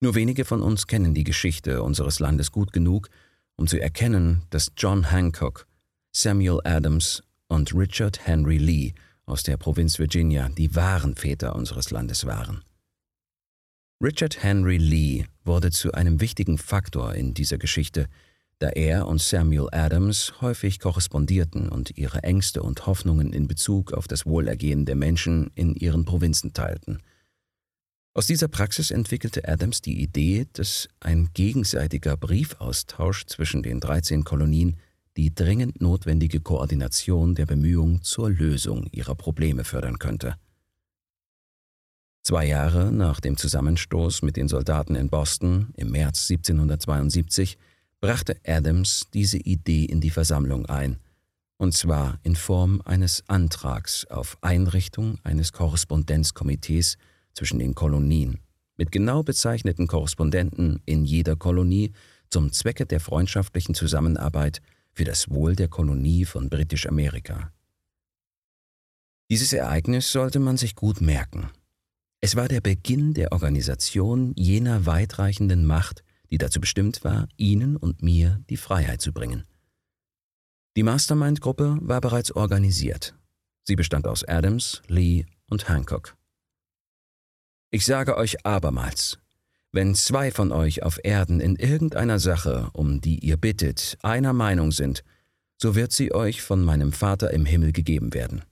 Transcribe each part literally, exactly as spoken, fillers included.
Nur wenige von uns kennen die Geschichte unseres Landes gut genug, um zu erkennen, dass John Hancock, Samuel Adams und Richard Henry Lee aus der Provinz Virginia die wahren Väter unseres Landes waren. Richard Henry Lee wurde zu einem wichtigen Faktor in dieser Geschichte, da er und Samuel Adams häufig korrespondierten und ihre Ängste und Hoffnungen in Bezug auf das Wohlergehen der Menschen in ihren Provinzen teilten. Aus dieser Praxis entwickelte Adams die Idee, dass ein gegenseitiger Briefaustausch zwischen den dreizehn Kolonien die dringend notwendige Koordination der Bemühungen zur Lösung ihrer Probleme fördern könnte. Zwei Jahre nach dem Zusammenstoß mit den Soldaten in Boston im März siebzehnhundertzweiundsiebzig brachte Adams diese Idee in die Versammlung ein, und zwar in Form eines Antrags auf Einrichtung eines Korrespondenzkomitees zwischen den Kolonien, mit genau bezeichneten Korrespondenten in jeder Kolonie zum Zwecke der freundschaftlichen Zusammenarbeit für das Wohl der Kolonie von Britisch-Amerika. Dieses Ereignis sollte man sich gut merken. Es war der Beginn der Organisation jener weitreichenden Macht, die dazu bestimmt war, Ihnen und mir die Freiheit zu bringen. Die Mastermind-Gruppe war bereits organisiert. Sie bestand aus Adams, Lee und Hancock. Ich sage euch abermals, wenn zwei von euch auf Erden in irgendeiner Sache, um die ihr bittet, einer Meinung sind, so wird sie euch von meinem Vater im Himmel gegeben werden.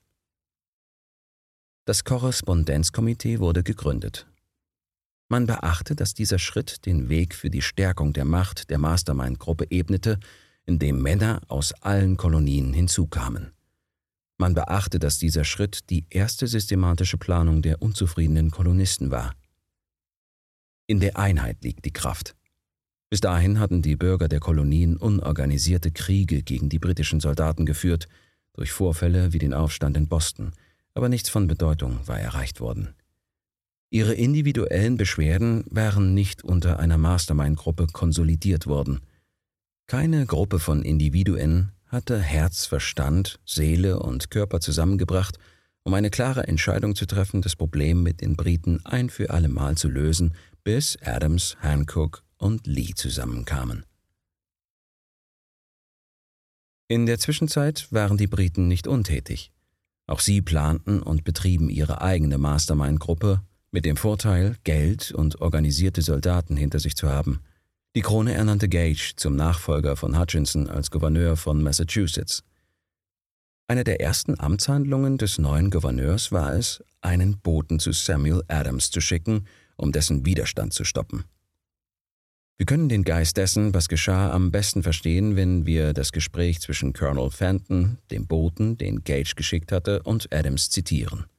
Das Korrespondenzkomitee wurde gegründet. Man beachte, dass dieser Schritt den Weg für die Stärkung der Macht der Mastermind-Gruppe ebnete, indem Männer aus allen Kolonien hinzukamen. Man beachte, dass dieser Schritt die erste systematische Planung der unzufriedenen Kolonisten war. In der Einheit liegt die Kraft. Bis dahin hatten die Bürger der Kolonien unorganisierte Kriege gegen die britischen Soldaten geführt, durch Vorfälle wie den Aufstand in Boston, aber nichts von Bedeutung war erreicht worden. Ihre individuellen Beschwerden waren nicht unter einer Mastermind-Gruppe konsolidiert worden. Keine Gruppe von Individuen hatte Herz, Verstand, Seele und Körper zusammengebracht, um eine klare Entscheidung zu treffen, das Problem mit den Briten ein für allemal zu lösen, bis Adams, Hancock und Lee zusammenkamen. In der Zwischenzeit waren die Briten nicht untätig. Auch sie planten und betrieben ihre eigene Mastermind-Gruppe mit dem Vorteil, Geld und organisierte Soldaten hinter sich zu haben. Die Krone ernannte Gage zum Nachfolger von Hutchinson als Gouverneur von Massachusetts. Eine der ersten Amtshandlungen des neuen Gouverneurs war es, einen Boten zu Samuel Adams zu schicken, um dessen Widerstand zu stoppen. Wir können den Geist dessen, was geschah, am besten verstehen, wenn wir das Gespräch zwischen Colonel Fenton, dem Boten, den Gage geschickt hatte, und Adams zitieren.